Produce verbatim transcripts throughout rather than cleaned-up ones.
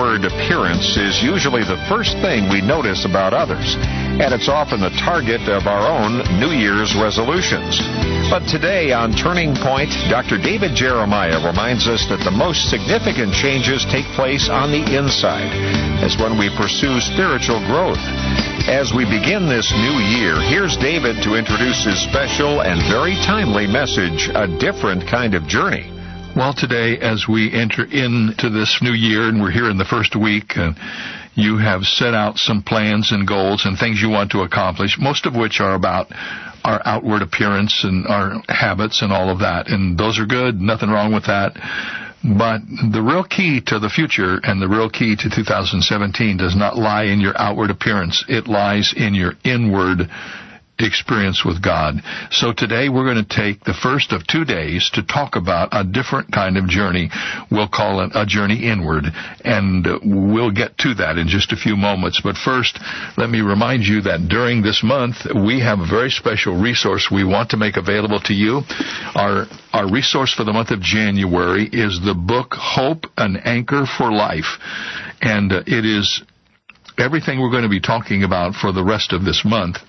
outward appearance is usually the first thing we notice about others, and it's often the target of our own New Year's resolutions. But today on Turning Point, Doctor David Jeremiah reminds us that the most significant changes take place on the inside, as when we pursue spiritual growth. As we begin this new year, here's David to introduce his special and very timely message, A Different Kind of Journey. Well, today, as we enter into this new year, and we're here in the first week, uh, you have set out some plans and goals and things you want to accomplish, most of which are about our outward appearance and our habits and all of that. And those are good, nothing wrong with that. But the real key to the future and the real key to two thousand seventeen does not lie in your outward appearance. It lies in your inward experience with God. So today we're going to take the first of two days to talk about a different kind of journey. We'll call it a journey inward, and we'll get to that in just a few moments. But first, let me remind you that during this month we have a very special resource we want to make available to you. Our our resource for the month of January is the book Hope, an Anchor for Life, and uh, it is everything we're going to be talking about for the rest of this month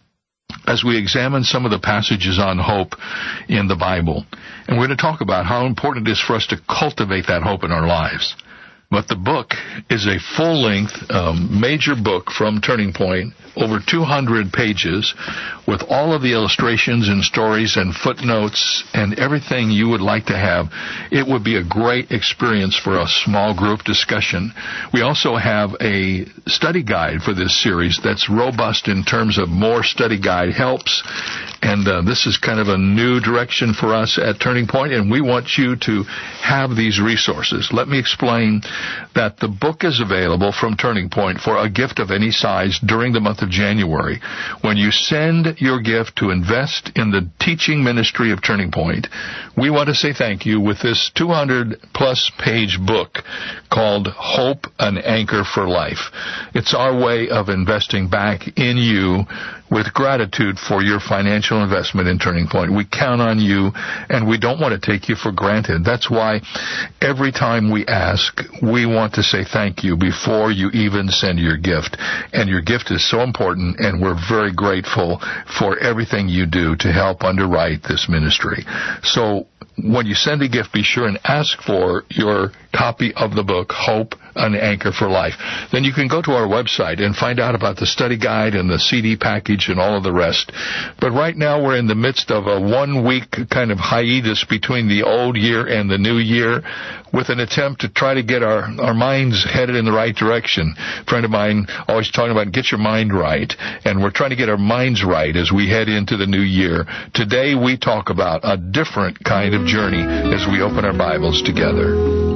as we examine some of the passages on hope in the Bible. And we're going to talk about how important it is for us to cultivate that hope in our lives. But the book is a full-length, um, major book from Turning Point, over two hundred pages, with all of the illustrations and stories and footnotes and everything you would like to have. It would be a great experience for a small group discussion. We also have a study guide for this series that's robust in terms of more study guide helps. And uh, this is kind of a new direction for us at Turning Point, and we want you to have these resources. Let me explain that the book is available from Turning Point for a gift of any size during the month of January. When you send your gift to invest in the teaching ministry of Turning Point, we want to say thank you with this two hundred plus page book called Hope, an Anchor for Life. It's our way of investing back in you with gratitude for your financial investment in Turning Point. We count on you, and we don't want to take you for granted. That's why every time we ask, we want to say thank you before you even send your gift. And your gift is so important, and we're very grateful for everything you do to help underwrite this ministry. So when you send a gift, be sure and ask for your copy of the book, Hope, an Anchor for Life. Then you can go to our website and find out about the study guide and the C D package and all of the rest. But right now we're in the midst of a one-week kind of hiatus between the old year and the new year, with an attempt to try to get our, our minds headed in the right direction. A friend of mine always talking about get your mind right, and we're trying to get our minds right as we head into the new year. Today we talk about a different kind of journey as we open our Bibles together.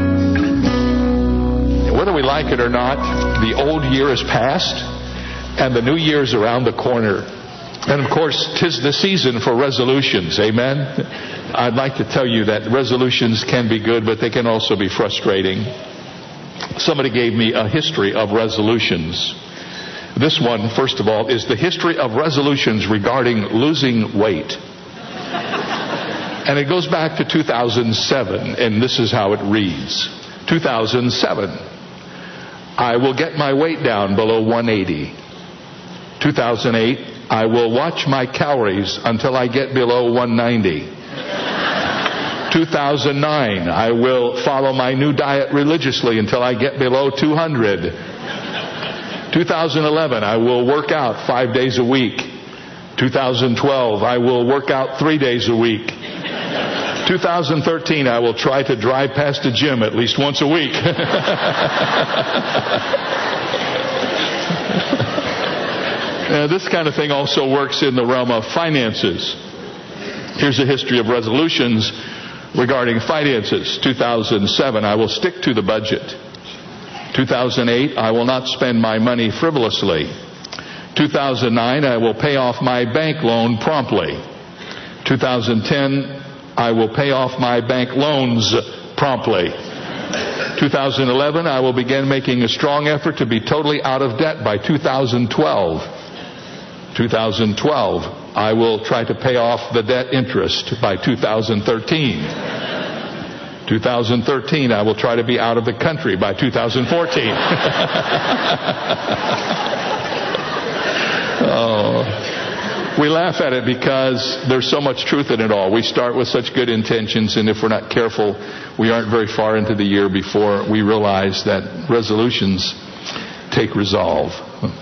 Whether we like it or not, the old year is past, and the new year is around the corner. And of course, 'tis the season for resolutions. Amen? I'd like to tell you that resolutions can be good, but they can also be frustrating. Somebody gave me a history of resolutions. This one, first of all, is the history of resolutions regarding losing weight. And it goes back to two thousand seven, and this is how it reads. two thousand seven. I will get my weight down below one eighty. two thousand eight. I will watch my calories until I get below one ninety. two thousand nine. I will follow my new diet religiously until I get below two hundred. two thousand eleven. I will work out five days a week. two thousand twelve. I will work out three days a week. two thousand thirteen, I will try to drive past a gym at least once a week. uh, this kind of thing also works in the realm of finances. Here's a history of resolutions regarding finances. two thousand seven, I will stick to the budget. two thousand eight, I will not spend my money frivolously. two thousand nine, I will pay off my bank loan promptly. two thousand ten, I will pay off my bank loans promptly. two thousand eleven, I will begin making a strong effort to be totally out of debt by two thousand twelve. two thousand twelve, I will try to pay off the debt interest by two thousand thirteen. two thousand thirteen, I will try to be out of the country by two thousand fourteen. Oh, we laugh at it because there's so much truth in it all. We start with such good intentions, and if we're not careful, we aren't very far into the year before we realize that resolutions take resolve.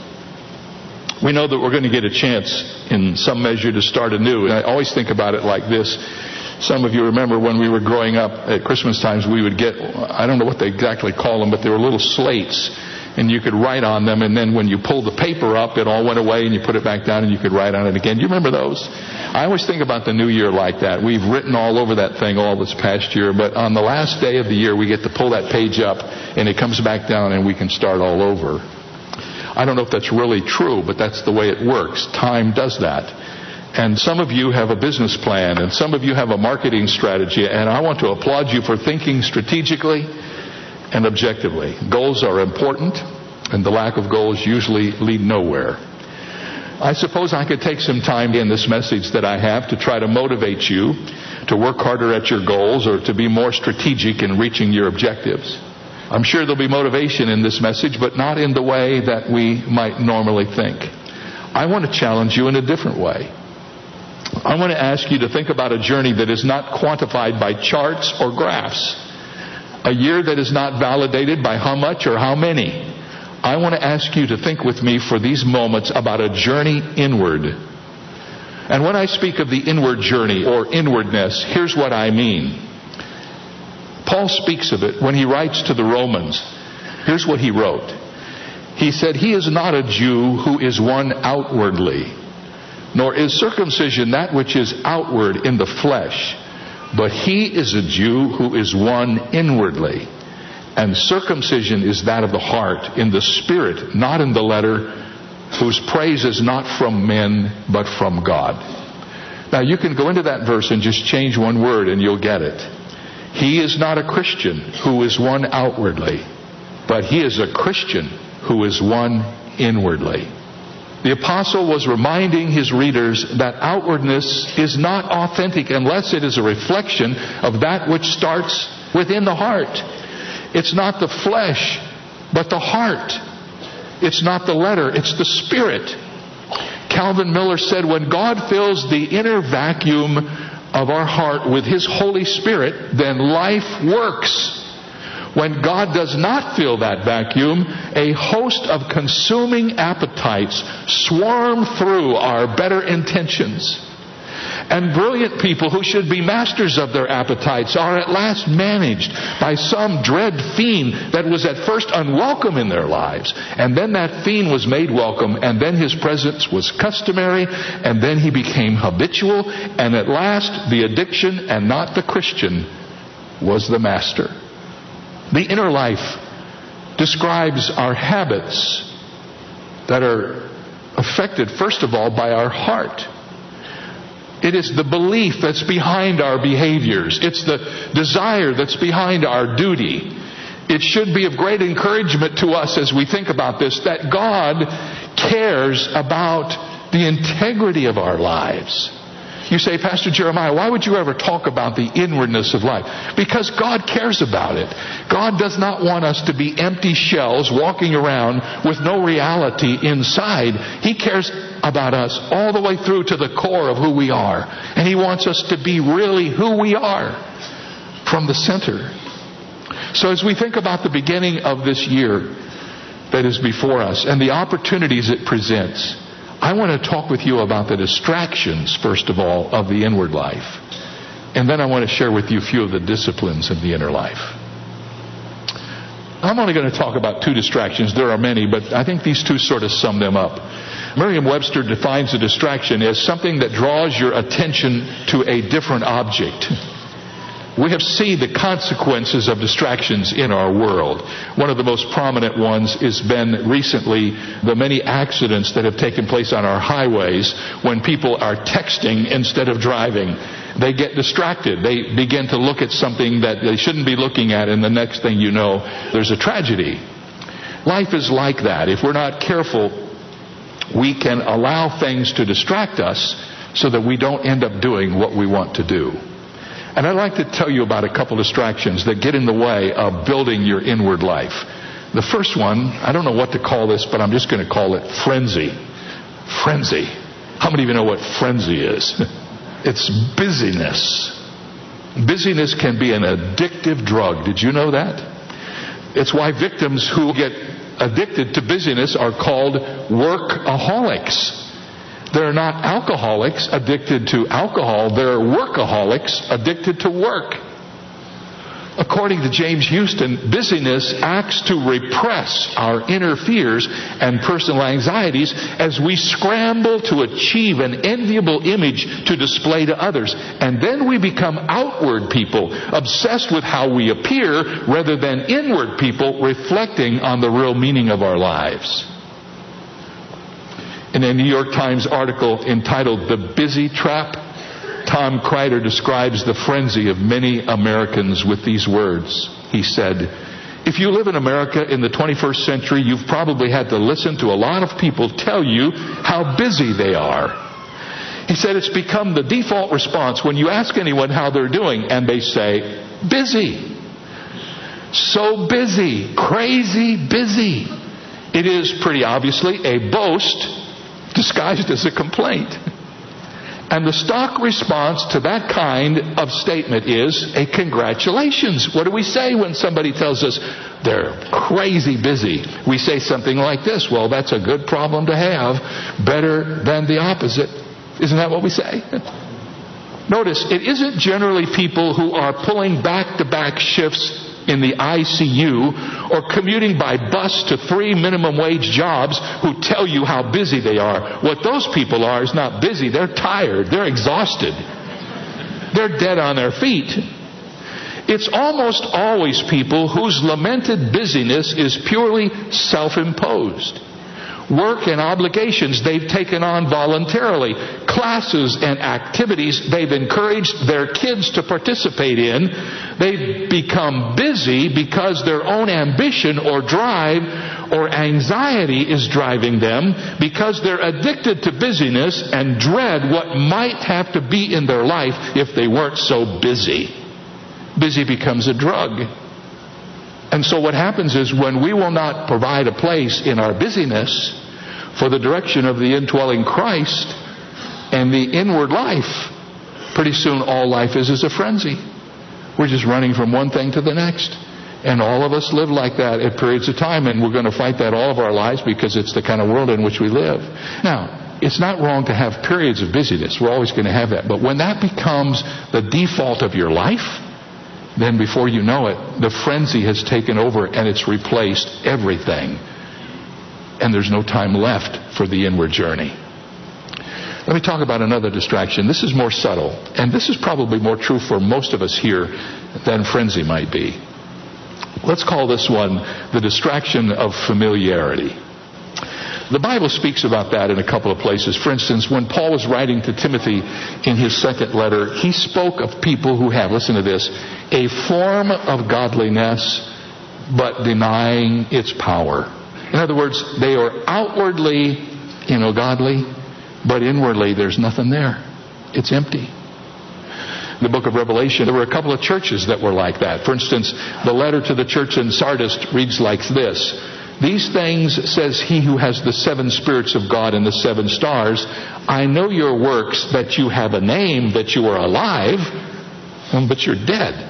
We know that we're going to get a chance in some measure to start anew. And I always think about it like this. Some of you remember when we were growing up at Christmas times, we would get, I don't know what they exactly call them, but they were little slates. And you could write on them, and then when you pulled the paper up, it all went away, and you put it back down, and you could write on it again. Do you remember those? I always think about the new year like that. We've written all over that thing all this past year, but on the last day of the year, we get to pull that page up, and it comes back down, and we can start all over. I don't know if that's really true, but that's the way it works. Time does that. And some of you have a business plan, and some of you have a marketing strategy, and I want to applaud you for thinking strategically and objectively. Goals are important, and the lack of goals usually lead nowhere. I suppose I could take some time in this message that I have to try to motivate you to work harder at your goals or to be more strategic in reaching your objectives. I'm sure there'll be motivation in this message, but not in the way that we might normally think. I want to challenge you in a different way. I want to ask you to think about a journey that is not quantified by charts or graphs. A year that is not validated by how much or how many. I want to ask you to think with me for these moments about a journey inward. And when I speak of the inward journey or inwardness, here's what I mean. Paul speaks of it when he writes to the Romans. Here's what he wrote. He said, "He is not a Jew who is one outwardly, nor is circumcision that which is outward in the flesh, but he is a Jew who is one inwardly. And circumcision is that of the heart, in the spirit, not in the letter, whose praise is not from men, but from God." Now you can go into that verse and just change one word and you'll get it. He is not a Christian who is one outwardly, but he is a Christian who is one inwardly. The apostle was reminding his readers that outwardness is not authentic unless it is a reflection of that which starts within the heart. It's not the flesh, but the heart. It's not the letter, it's the spirit. Calvin Miller said, when God fills the inner vacuum of our heart with His Holy Spirit, then life works. When God does not fill that vacuum, a host of consuming appetites swarm through our better intentions. And brilliant people who should be masters of their appetites are at last managed by some dread fiend that was at first unwelcome in their lives. And then that fiend was made welcome, and then his presence was customary, and then he became habitual, and at last the addiction, and not the Christian, was the master. The inner life describes our habits that are affected, first of all, by our heart. It is the belief that's behind our behaviors. It's the desire that's behind our duty. It should be of great encouragement to us as we think about this, that God cares about the integrity of our lives. You say, Pastor Jeremiah, why would you ever talk about the inwardness of life? Because God cares about it. God does not want us to be empty shells walking around with no reality inside. He cares about us all the way through to the core of who we are. And He wants us to be really who we are from the center. So as we think about the beginning of this year that is before us and the opportunities it presents, I want to talk with you about the distractions, first of all, of the inward life. And then I want to share with you a few of the disciplines of the inner life. I'm only going to talk about two distractions. There are many, but I think these two sort of sum them up. Merriam-Webster defines a distraction as something that draws your attention to a different object. We have seen the consequences of distractions in our world. One of the most prominent ones has been recently the many accidents that have taken place on our highways when people are texting instead of driving. They get distracted. They begin to look at something that they shouldn't be looking at, and the next thing you know, there's a tragedy. Life is like that. If we're not careful, we can allow things to distract us so that we don't end up doing what we want to do. And I'd like to tell you about a couple distractions that get in the way of building your inward life. The first one, I don't know what to call this, but I'm just going to call it frenzy. Frenzy. How many of you know what frenzy is? It's busyness. Busyness can be an addictive drug. Did you know that? It's why victims who get addicted to busyness are called workaholics. They're not alcoholics addicted to alcohol. They're workaholics addicted to work. According to James Houston, busyness acts to repress our inner fears and personal anxieties as we scramble to achieve an enviable image to display to others. And then we become outward people, obsessed with how we appear, rather than inward people reflecting on the real meaning of our lives. In a New York Times article entitled "The Busy Trap," Tom Kreider describes the frenzy of many Americans with these words. He said, "If you live in America in the twenty-first century, you've probably had to listen to a lot of people tell you how busy they are." He said it's become the default response when you ask anyone how they're doing, and they say, busy. So busy, crazy busy. It is pretty obviously a boast disguised as a complaint. And the stock response to that kind of statement is a congratulations. What do we say when somebody tells us they're crazy busy? We say something like this: well, that's a good problem to have. Better than the opposite. Isn't that what we say? Notice, it isn't generally people who are pulling back-to-back shifts in the I C U or commuting by bus to three minimum wage jobs who tell you how busy they are. What those people are is not busy. They're tired. They're exhausted. They're dead on their feet. It's almost always people whose lamented busyness is purely self-imposed. Work and obligations they've taken on voluntarily. Classes and activities they've encouraged their kids to participate in. They've become busy because their own ambition or drive or anxiety is driving them, because they're addicted to busyness and dread what might have to be in their life if they weren't so busy. Busy becomes a drug. And so what happens is, when we will not provide a place in our busyness for the direction of the indwelling Christ and the inward life, pretty soon all life is is a frenzy. We're just running from one thing to the next. And all of us live like that at periods of time, and we're going to fight that all of our lives because it's the kind of world in which we live. Now, it's not wrong to have periods of busyness. We're always going to have that. But when that becomes the default of your life, then before you know it, the frenzy has taken over and it's replaced everything. And there's no time left for the inward journey. Let me talk about another distraction. This is more subtle, and this is probably more true for most of us here than frenzy might be. Let's call this one the distraction of familiarity. The Bible speaks about that in a couple of places. For instance, when Paul was writing to Timothy in his second letter, he spoke of people who have, listen to this, a form of godliness, but denying its power. In other words, they are outwardly, you know, godly, but inwardly there's nothing there. It's empty. In the book of Revelation, there were a couple of churches that were like that. For instance, the letter to the church in Sardis reads like this: "These things says he who has the seven spirits of God and the seven stars. I know your works, that you have a name, that you are alive, but you're dead."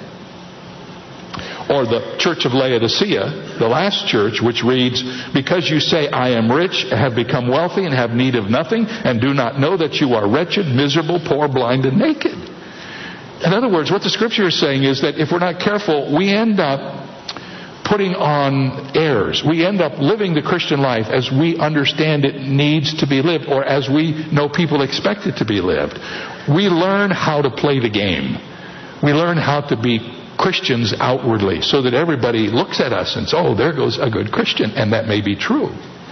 Or the church of Laodicea, the last church, which reads, "Because you say, I am rich, have become wealthy, and have need of nothing, and do not know that you are wretched, miserable, poor, blind, and naked." In other words, what the scripture is saying is that if we're not careful, we end up putting on airs. We end up living the Christian life as we understand it needs to be lived, or as we know people expect it to be lived. We learn how to play the game. We learn how to be Christians outwardly, so that everybody looks at us and says, "Oh, there goes a good Christian," and that may be true.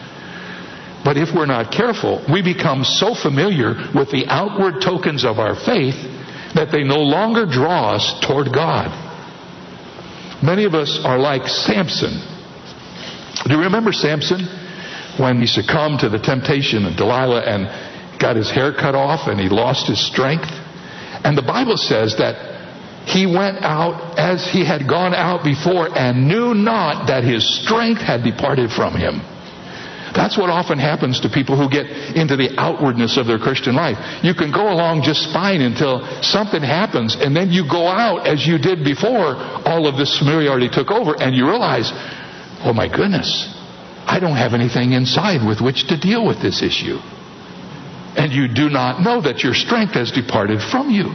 But if we're not careful, we become so familiar with the outward tokens of our faith that they no longer draw us toward God. Many of us are like Samson. Do you remember Samson? When he succumbed to the temptation of Delilah and got his hair cut off and he lost his strength. And the Bible says that He went out as he had gone out before and knew not that his strength had departed from him. That's what often happens to people who get into the outwardness of their Christian life. You can go along just fine until something happens, and then you go out as you did before. All of this familiarity took over, and you realize, oh my goodness, I don't have anything inside with which to deal with this issue. And you do not know that your strength has departed from you.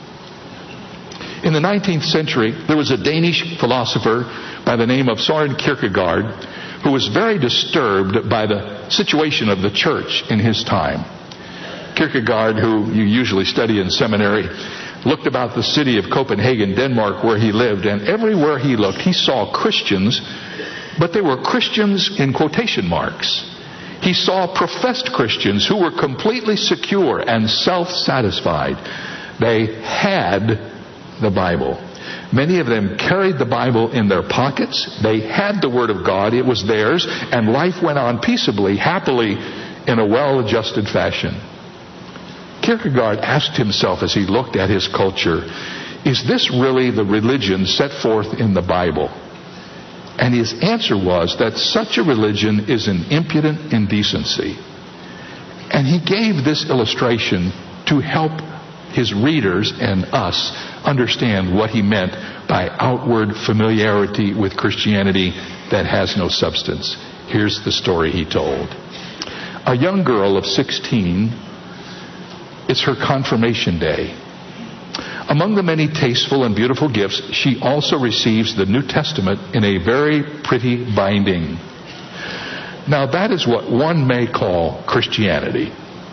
In the nineteenth century, there was a Danish philosopher by the name of Søren Kierkegaard who was very disturbed by the situation of the church in his time. Kierkegaard, who you usually study in seminary, looked about the city of Copenhagen, Denmark, where he lived, and everywhere he looked, he saw Christians, but they were Christians in quotation marks. He saw professed Christians who were completely secure and self-satisfied. They had the Bible. Many of them carried the Bible in their pockets. They had the Word of God. It was theirs, and life went on peaceably, happily, in a well-adjusted fashion. Kierkegaard asked himself as he looked at his culture, is this really the religion set forth in the Bible? And his answer was that such a religion is an impudent indecency. And he gave this illustration to help his readers and us understand what he meant by outward familiarity with Christianity that has no substance. Here's the story he told. A young girl of sixteen, it's her confirmation day. Among the many tasteful and beautiful gifts, she also receives the New Testament in a very pretty binding. Now that is what one may call Christianity.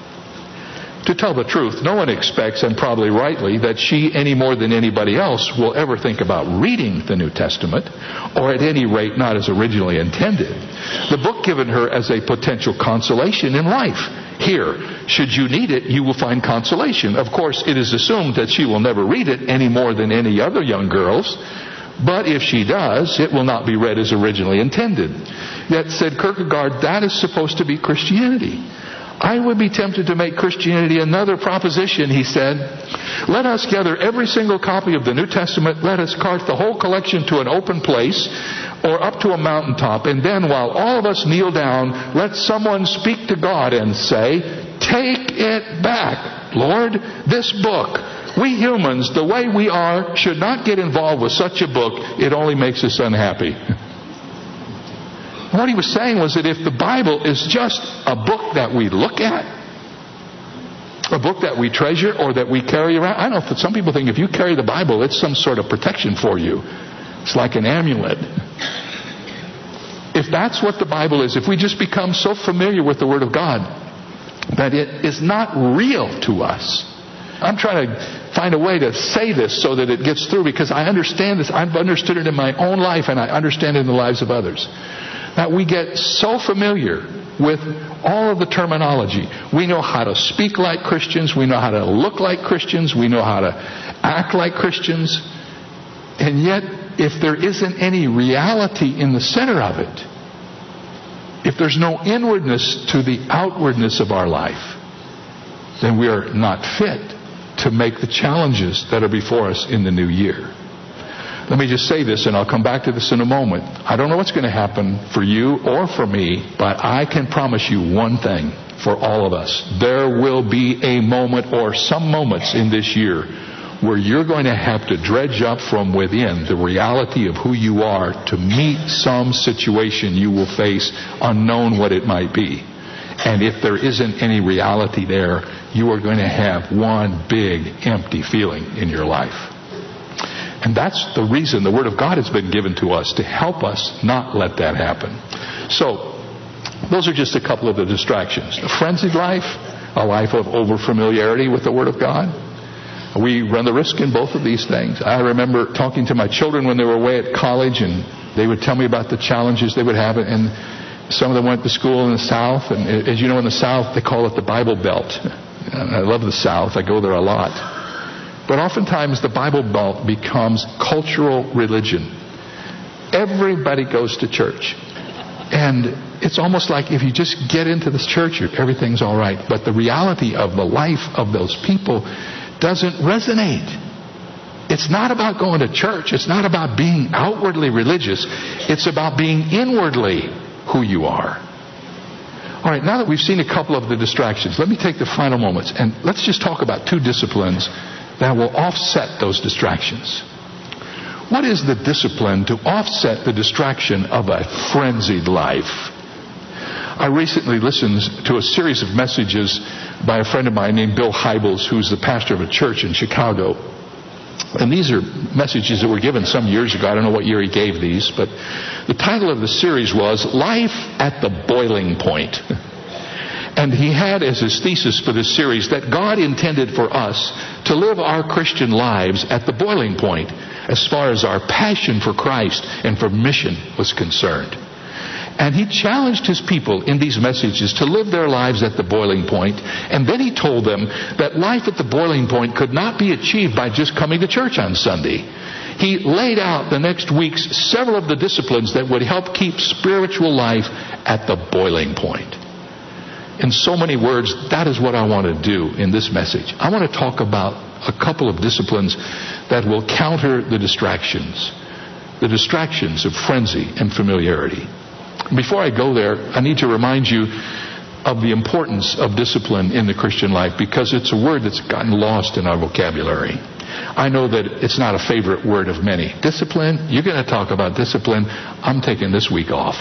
To tell the truth, no one expects, and probably rightly, that she, any more than anybody else, will ever think about reading the New Testament, or at any rate not as originally intended. The book given her as a potential consolation in life. Here, should you need it, you will find consolation. Of course, it is assumed that she will never read it any more than any other young girls. But if she does, it will not be read as originally intended. Yet, said Kierkegaard, that is supposed to be Christianity. I would be tempted to make Christianity another proposition, he said. Let us gather every single copy of the New Testament. Let us cart the whole collection to an open place or up to a mountaintop. And then while all of us kneel down, let someone speak to God and say, take it back, Lord, this book. We humans, the way we are, should not get involved with such a book. It only makes us unhappy. What he was saying was that if the Bible is just a book that we look at, a book that we treasure or that we carry around, I don't know, some people think if you carry the Bible, it's some sort of protection for you. It's like an amulet. If that's what the Bible is, if we just become so familiar with the Word of God that it is not real to us. I'm trying to find a way to say this so that it gets through, because I understand this. I've understood it in my own life, and I understand it in the lives of others. That we get so familiar with all of the terminology. We know how to speak like Christians. We know how to look like Christians. We know how to act like Christians. And yet, if there isn't any reality in the center of it, if there's no inwardness to the outwardness of our life, then we are not fit to make the challenges that are before us in the new year. Let me just say this, and I'll come back to this in a moment. I don't know what's going to happen for you or for me, but I can promise you one thing for all of us. There will be a moment or some moments in this year where you're going to have to dredge up from within the reality of who you are to meet some situation you will face, unknown what it might be. And if there isn't any reality there, you are going to have one big empty feeling in your life. And that's the reason the Word of God has been given to us, to help us not let that happen. So, those are just a couple of the distractions. A frenzied life, a life of over-familiarity with the Word of God. We run the risk in both of these things. I remember talking to my children when they were away at college, and they would tell me about the challenges they would have. And some of them went to school in the South. And as you know, in the South, they call it the Bible Belt. I love the South. I go there a lot. But oftentimes the Bible Belt becomes cultural religion. Everybody goes to church. And it's almost like if you just get into this church, everything's all right. But the reality of the life of those people doesn't resonate. It's not about going to church. It's not about being outwardly religious. It's about being inwardly who you are. All right, now that we've seen a couple of the distractions, let me take the final moments and let's just talk about two disciplines that will offset those distractions. What is the discipline to offset the distraction of a frenzied life? I recently listened to a series of messages by a friend of mine named Bill Hybels, who's the pastor of a church in Chicago. And these are messages that were given some years ago. I don't know what year he gave these, but the title of the series was Life at the Boiling Point. And he had as his thesis for this series that God intended for us to live our Christian lives at the boiling point as far as our passion for Christ and for mission was concerned. And he challenged his people in these messages to live their lives at the boiling point. And then he told them that life at the boiling point could not be achieved by just coming to church on Sunday. He laid out the next weeks several of the disciplines that would help keep spiritual life at the boiling point. In so many words, that is what I want to do in this message. I want to talk about a couple of disciplines that will counter the distractions. The distractions of frenzy and familiarity. Before I go there, I need to remind you of the importance of discipline in the Christian life because it's a word that's gotten lost in our vocabulary. I know that it's not a favorite word of many. Discipline, you're going to talk about discipline. I'm taking this week off.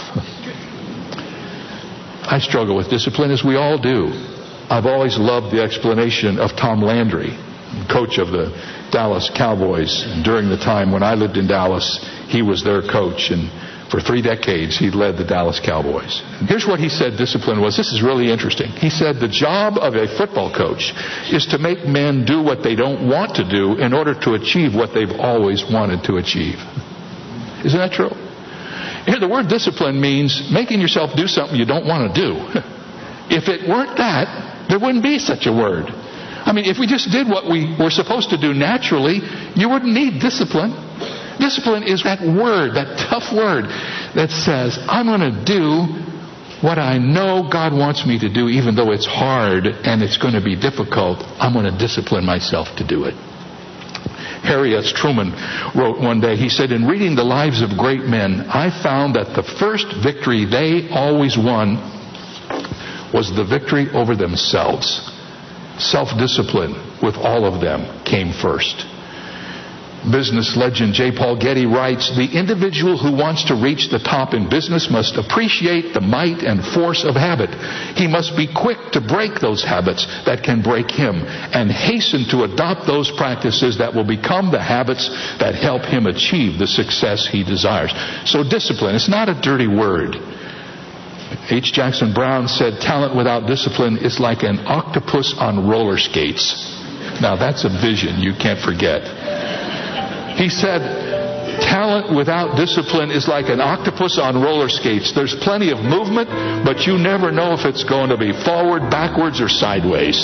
I struggle with discipline, as we all do. I've always loved the explanation of Tom Landry, coach of the Dallas Cowboys. During the time when I lived in Dallas, he was their coach, and for three decades he led the Dallas Cowboys. And here's what he said discipline was. This is really interesting. He said the job of a football coach is to make men do what they don't want to do in order to achieve what they've always wanted to achieve. Isn't that true? Here, the word discipline means making yourself do something you don't want to do. If it weren't that, there wouldn't be such a word. I mean, if we just did what we were supposed to do naturally, you wouldn't need discipline. Discipline is that word, that tough word that says, I'm going to do what I know God wants me to do, even though it's hard and it's going to be difficult. I'm going to discipline myself to do it. Harry S. Truman wrote one day, he said, in reading the lives of great men, I found that the first victory they always won was the victory over themselves. Self-discipline with all of them came first. Business legend J. Paul Getty writes, the individual who wants to reach the top in business must appreciate the might and force of habit. He must be quick to break those habits that can break him and hasten to adopt those practices that will become the habits that help him achieve the success he desires. So discipline, it's not a dirty word. H. Jackson Brown said, talent without discipline is like an octopus on roller skates. Now that's a vision you can't forget. He said, talent without discipline is like an octopus on roller skates. There's plenty of movement, but you never know if it's going to be forward, backwards, or sideways.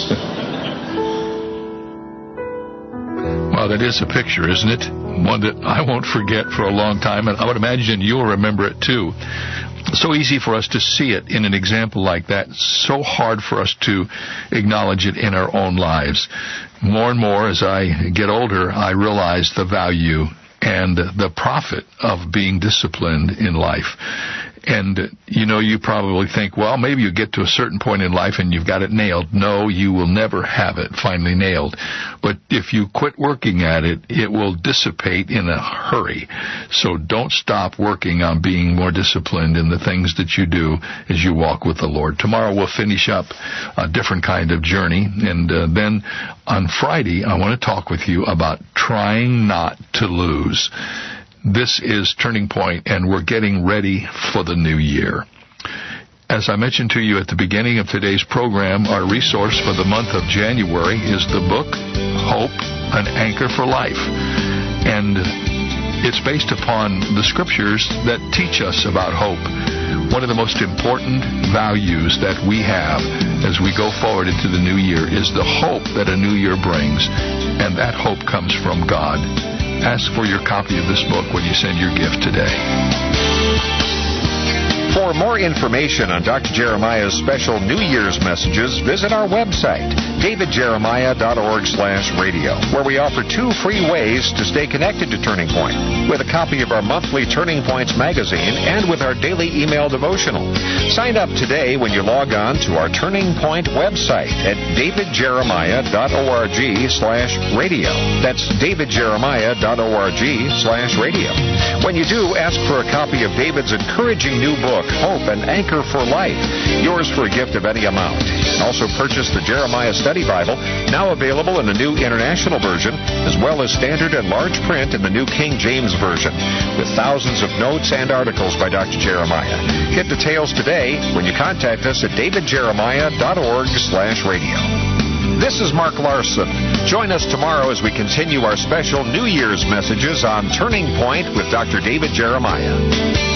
Well, that is a picture, isn't it? One that I won't forget for a long time, and I would imagine you'll remember it too. So easy for us to see it in an example like that. So hard for us to acknowledge it in our own lives. More and more as I get older, I realize the value and the profit of being disciplined in life. And, you know, you probably think, well, maybe you get to a certain point in life and you've got it nailed. No, you will never have it finally nailed. But if you quit working at it, it will dissipate in a hurry. So don't stop working on being more disciplined in the things that you do as you walk with the Lord. Tomorrow we'll finish up a different kind of journey. And uh, then on Friday, I want to talk with you about trying not to lose. This is Turning Point, and we're getting ready for the new year. As I mentioned to you at the beginning of today's program, our resource for the month of January is the book, Hope, an Anchor for Life. And it's based upon the scriptures that teach us about hope. One of the most important values that we have as we go forward into the new year is the hope that a new year brings, and that hope comes from God. Ask for your copy of this book when you send your gift today. For more information on Doctor Jeremiah's special New Year's messages, visit our website, david jeremiah dot org slash radio, where we offer two free ways to stay connected to Turning Point, with a copy of our monthly Turning Points magazine and with our daily email devotional. Sign up today when you log on to our Turning Point website at david jeremiah dot org slash radio. That's david jeremiah dot org slash radio. When you do, ask for a copy of David's encouraging new book, Hope, an Anchor for Life, yours for a gift of any amount. And also purchase the Jeremiah Study Bible, now available in the New International Version, as well as standard and large print in the New King James Version, with thousands of notes and articles by Doctor Jeremiah. Get details today when you contact us at david jeremiah dot org slash radio. This is Mark Larson. Join us tomorrow as we continue our special New Year's messages on Turning Point with Doctor David Jeremiah.